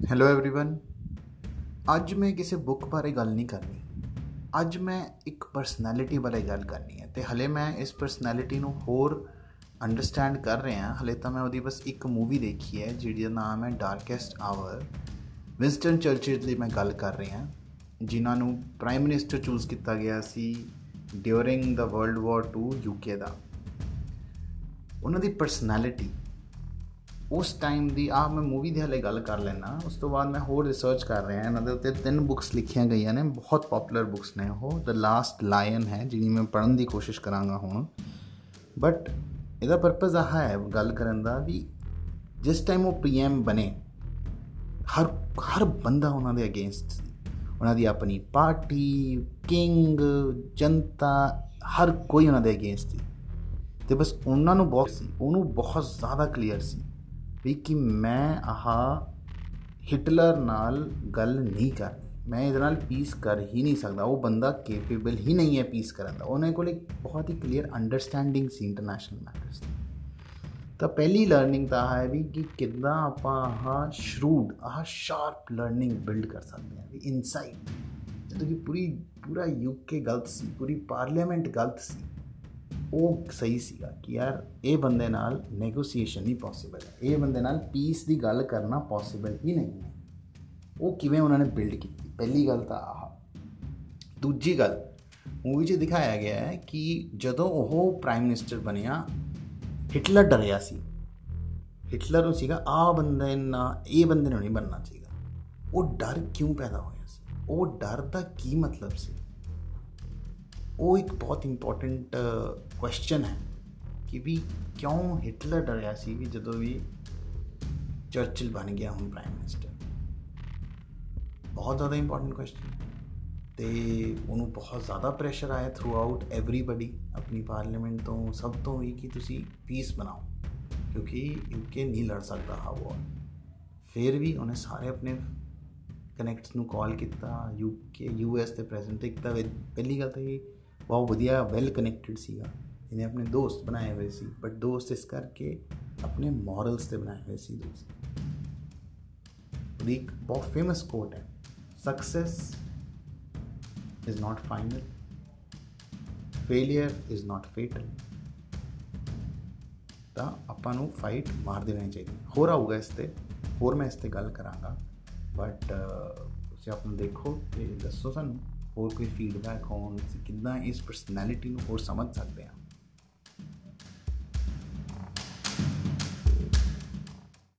Hello everyone. ਅੱਜ ਮੈਂ ਕਿਸੇ ਬੁੱਕ ਬਾਰੇ ਗੱਲ ਨਹੀਂ ਕਰਨੀ। ਅੱਜ ਮੈਂ ਇੱਕ ਪਰਸਨੈਲਿਟੀ ਬਾਰੇ ਗੱਲ ਕਰਨੀ ਹੈ ਅਤੇ ਹਲੇ ਮੈਂ ਇਸ ਪਰਸਨੈਲਿਟੀ ਨੂੰ ਹੋਰ ਅੰਡਰਸਟੈਂਡ ਕਰ ਰਿਹਾ। ਹਲੇ ਤਾਂ ਮੈਂ ਉਹਦੀ ਬਸ ਇੱਕ ਮੂਵੀ ਦੇਖੀ ਹੈ ਜਿਹਦਾ ਨਾਮ ਹੈ ਡਾਰਕੈਸਟ ਆਵਰ। ਵਿੰਸਟਨ ਚਰਚਿਲ ਦੀ ਮੈਂ ਗੱਲ ਕਰ ਰਿਹਾ, ਜਿਨ੍ਹਾਂ ਨੂੰ ਪ੍ਰਾਈਮ ਮਿਨਿਸਟਰ ਚੂਜ਼ ਕੀਤਾ ਗਿਆ ਸੀ during the world war 2 UK ਦਾ। ਉਹਨਾਂ ਦੀ ਪਰਸਨੈਲਿਟੀ ਉਸ ਟਾਈਮ ਦੀ ਮੈਂ ਮੂਵੀ ਦੀ ਹਾਲੇ ਗੱਲ ਕਰ ਲੈਣਾ। ਉਸ ਤੋਂ ਬਾਅਦ ਮੈਂ ਹੋਰ ਰਿਸਰਚ ਕਰ ਰਿਹਾ। ਇਹਨਾਂ ਦੇ ਉੱਤੇ 3 ਬੁੱਕਸ ਲਿਖੀਆਂ ਗਈਆਂ ਨੇ, ਬਹੁਤ ਪੋਪੂਲਰ ਬੁੱਕਸ ਨੇ ਉਹ। ਦ ਲਾਸਟ ਲਾਇਨ ਹੈ ਜਿਹਦੀ ਮੈਂ ਪੜ੍ਹਨ ਦੀ ਕੋਸ਼ਿਸ਼ ਕਰਾਂਗਾ ਹੁਣ। ਬਟ ਇਹਦਾ ਪਰਪਜ਼ ਹੈ ਗੱਲ ਕਰਨ ਦਾ ਵੀ ਜਿਸ ਟਾਈਮ ਉਹ PM ਬਣੇ ਹਰ ਬੰਦਾ ਉਹਨਾਂ ਦੇ ਅਗੇਂਸਟ ਸੀ। ਉਹਨਾਂ ਦੀ ਆਪਣੀ ਪਾਰਟੀ, ਕਿੰਗ, ਜਨਤਾ, ਹਰ ਕੋਈ ਉਹਨਾਂ ਦੇ ਅਗੇਂਸਟ ਸੀ। ਅਤੇ ਬਸ ਉਹਨਾਂ ਨੂੰ ਉਹਨੂੰ ਬਹੁਤ ਜ਼ਿਆਦਾ ਕਲੀਅਰ ਸੀ ਵੀ ਕਿ ਮੈਂ ਹਿਟਲਰ ਨਾਲ ਗੱਲ ਨਹੀਂ ਕਰਨੀ, ਮੈਂ ਇਹਦੇ ਨਾਲ ਪੀਸ ਕਰ ਹੀ ਨਹੀਂ ਸਕਦਾ। ਉਹ ਬੰਦਾ ਕੇਪੇਬਲ ਹੀ ਨਹੀਂ ਹੈ ਪੀਸ ਕਰਨ ਦਾ। ਉਹਨਾਂ ਕੋਲ ਇੱਕ ਬਹੁਤ ਹੀ ਕਲੀਅਰ ਅੰਡਰਸਟੈਂਡਿੰਗ ਸੀ ਇੰਟਰਨੈਸ਼ਨਲ ਮੈਟਰਸ ਦੀ। ਤਾਂ ਪਹਿਲੀ ਲਰਨਿੰਗ ਤਾਂ ਹੈ ਵੀ ਕਿ ਕਿੱਦਾਂ ਆਪਾਂ ਸ਼ਾਰਪ ਲਰਨਿੰਗ ਬਿਲਡ ਕਰ ਸਕਦੇ ਹਾਂ ਵੀ ਇਨਸਾਈਟ। ਜਦੋਂ ਕਿ ਪੂਰਾ UK ਗਲਤ ਸੀ, ਪੂਰੀ ਪਾਰਲੀਮੈਂਟ ਗਲਤ ਸੀ, ਉਹ ਸਹੀ ਸੀਗਾ ਕਿ ਯਾਰ ਇਹ ਬੰਦੇ ਨਾਲ ਨੈਗੋਸੀਏਸ਼ਨ ਨਹੀਂ ਪੋਸੀਬਲ ਹੈ, ਇਹ ਬੰਦੇ ਨਾਲ ਪੀਸ ਦੀ ਗੱਲ ਕਰਨਾ ਪੋਸੀਬਲ ਹੀ ਨਹੀਂ ਹੈ। ਉਹ ਕਿਵੇਂ ਉਹਨਾਂ ਨੇ ਬਿਲਡ ਕੀਤੀ, ਪਹਿਲੀ ਗੱਲ ਤਾਂ ਦੂਜੀ ਗੱਲ, ਮੂਵੀ 'ਚ ਦਿਖਾਇਆ ਗਿਆ ਹੈ ਕਿ ਜਦੋਂ ਉਹ ਪ੍ਰਾਈਮ ਮਿਨਿਸਟਰ ਬਣਿਆ ਹਿਟਲਰ ਡਰਿਆ ਸੀ। ਹਿਟਲਰ ਨੂੰ ਸੀਗਾ ਇਹ ਬੰਦੇ ਨੂੰ ਨਹੀਂ ਬਣਨਾ ਚਾਹੀਦਾ। ਉਹ ਡਰ ਕਿਉਂ ਪੈਦਾ ਹੋਇਆ ਸੀ? ਉਹ ਡਰ ਦਾ ਕੀ ਮਤਲਬ ਸੀ? ਉਹ ਇੱਕ ਬਹੁਤ ਇੰਪੋਰਟੈਂਟ ਕੁਐਸਚਨ ਹੈ ਕਿ ਵੀ ਕਿਉਂ ਹਿਟਲਰ ਡਰਿਆ ਸੀ ਵੀ ਜਦੋਂ ਵੀ ਚਰਚਿਲ ਬਣ ਗਿਆ ਹੁਣ ਪ੍ਰਾਈਮ ਮਿਨਿਸਟਰ। ਬਹੁਤ ਜ਼ਿਆਦਾ ਇੰਪੋਰਟੈਂਟ ਕੁਐਸਚਨ ਹੈ ਅਤੇ ਉਹਨੂੰ ਬਹੁਤ ਜ਼ਿਆਦਾ ਪ੍ਰੈਸ਼ਰ ਆਇਆ ਥਰੂ ਆਊਟ ਐਵਰੀਬਡੀ, ਆਪਣੀ ਪਾਰਲੀਮੈਂਟ ਤੋਂ, ਸਭ ਤੋਂ ਵੀ ਕਿ ਤੁਸੀਂ ਪੀਸ ਬਣਾਓ ਕਿਉਂਕਿ UK ਨਹੀਂ ਲੜ ਸਕਦਾ ਵਾਰ। ਫਿਰ ਵੀ ਉਹਨੇ ਸਾਰੇ ਆਪਣੇ ਕਨੈਕਟਸ ਨੂੰ ਕਾਲ ਕੀਤਾ, US ਦੇ ਪ੍ਰੈਜ਼ੀਡੈਂਟ। ਇੱਕ ਤਾਂ ਪਹਿਲੀ ਗੱਲ ਤਾਂ ਇਹ ਬਹੁਤ ਵਧੀਆ ਵੈਲ ਕਨੈਕਟਡ ਸੀਗਾ, ਇਹਨੇ ਆਪਣੇ ਦੋਸਤ ਬਣਾਏ ਹੋਏ ਸੀ, ਬਟ ਦੋਸਤ ਇਸ ਕਰਕੇ ਆਪਣੇ ਮੋਰਲਸ 'ਤੇ ਬਣਾਏ ਹੋਏ ਸੀ ਦੋਸਤ। ਉਹਦੀ ਇੱਕ ਬਹੁਤ ਫੇਮਸ ਕੋਟ ਹੈ, success is not final, failure is not fatal. ਤਾਂ ਆਪਾਂ ਨੂੰ ਫਾਈਟ ਮਾਰ ਦੇਣੀ ਚਾਹੀਦੀ। ਹੋਰ ਆਊਗਾ ਇਸ 'ਤੇ, ਹੋਰ ਮੈਂ ਇਸ 'ਤੇ ਗੱਲ ਕਰਾਂਗਾ। ਬਟ ਤੁਸੀਂ ਆਪ ਨੂੰ ਦੇਖੋ ਅਤੇ ਦੱਸੋ ਸਾਨੂੰ ਹੋਰ ਕੋਈ ਫੀਡਬੈਕ ਹੋਣ, ਅਸੀਂ ਕਿੱਦਾਂ ਇਸ ਪਰਸਨੈਲਿਟੀ ਨੂੰ ਹੋਰ ਸਮਝ ਸਕਦੇ ਹਾਂ।